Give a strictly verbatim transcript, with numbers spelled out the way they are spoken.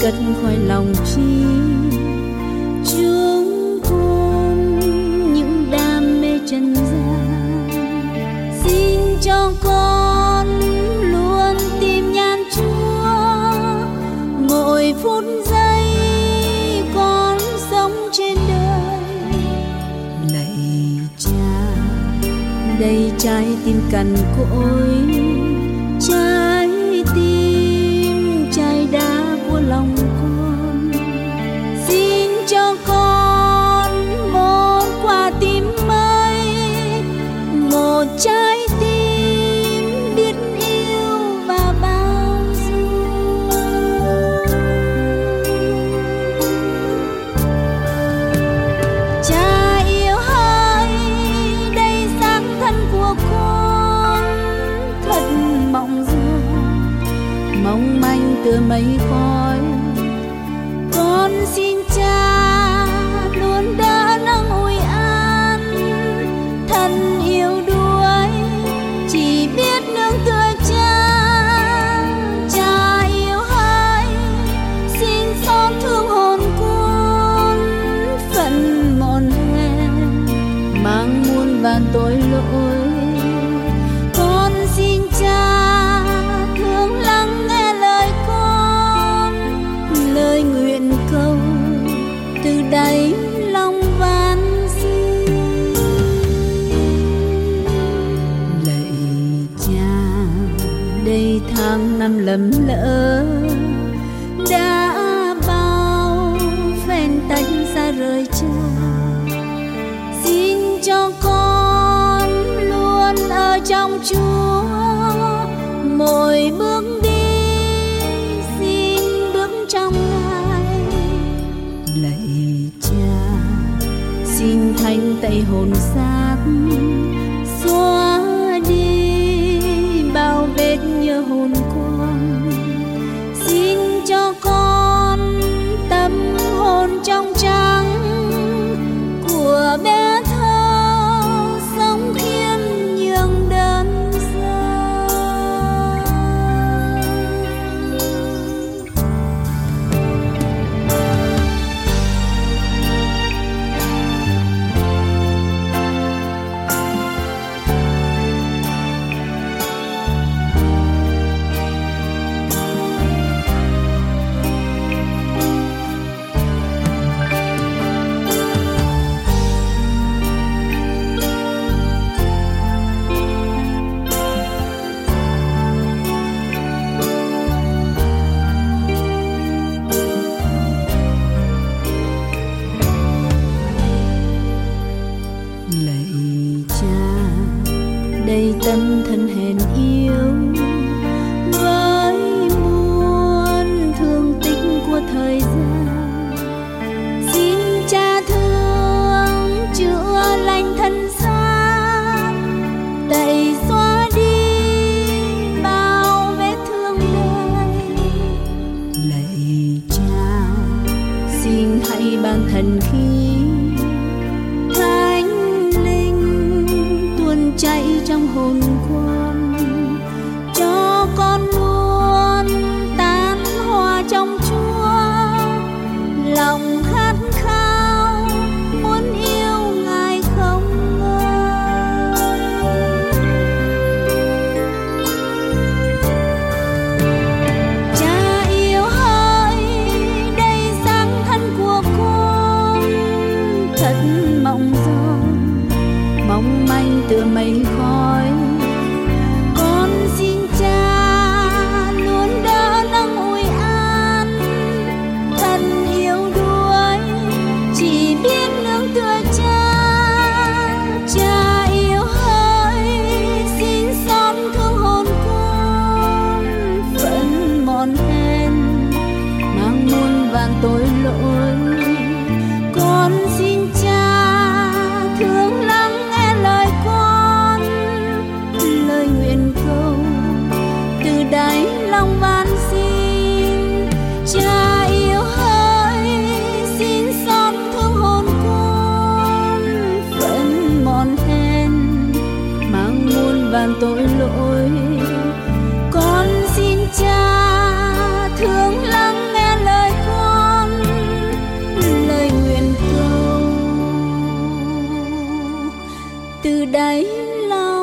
cất khỏi lòng chi. Chúng con những đam mê trần gian, xin cho con luôn tìm nhan Chúa mỗi phút giây con sống trên đời. Lạy Cha, đây trái tim cằn cỗi, trái tim chai đá của lòng con. Xin cho con một quả tim mới, một trái tim biết yêu và bao dung. Cha yêu hỡi, đây xác thân của con thật mộng du, mong manh tựa mây khói. Con xin Cha luôn đỡ nâng ủi an, thân yêu đuối chỉ biết nương tựa Cha. Cha yêu hỡi, xin xót thương hồn con phận mòn hèn, mang muôn vàn tội lỗi. Con xin Cha thương lắng nghe lời con, lời nguyện cầu từ đáy lòng van xin. Lạy Cha, đây tháng năm lầm lỡ, đã bao phen tách xa rời Cha. Xin cho con luôn ở trong Chúa, mỗi bước đi xin bước trong Ngài. Lạy Cha, xin thanh tẩy hồn xác, xóa đi bao vết nhớ hồn con. Xin cho con tâm hồn trong trắng của bé thơ sống khiêm nhường đơn sơ. Lạy Cha, đây tâm thân hèn yếu, với muôn thương tích của thời gian. Xin Cha thương chữa lành thân xác, tẩy xóa đi bao vết thương đời. Lạy Cha, xin hãy ban thần khí chạy trong hồn con, cho con luôn tán hoa trong Chúa, lòng khát khao muốn yêu Ngài không ngơi. Cha yêu hỡi, đây xác thân của con thật mộng du, mong manh tựa mây khói. Con xin Cha luôn đỡ nâng ủi an, thân yêu đuối chỉ biết nương tựa Cha. Cha yêu hỡi, xin xót thương hồn con phận mòn hèn, mang muôn vàn tội lỗi. Con xin Cha thương lắng nghe lời con, lời nguyện cầu từ đáy lòng van xin. Cha yêu hỡi, xin xót thương hồn con phận mòn hèn, mang muôn vàn tội lỗi. Con xin Cha thương lắng nghe lời từ đáy lòng.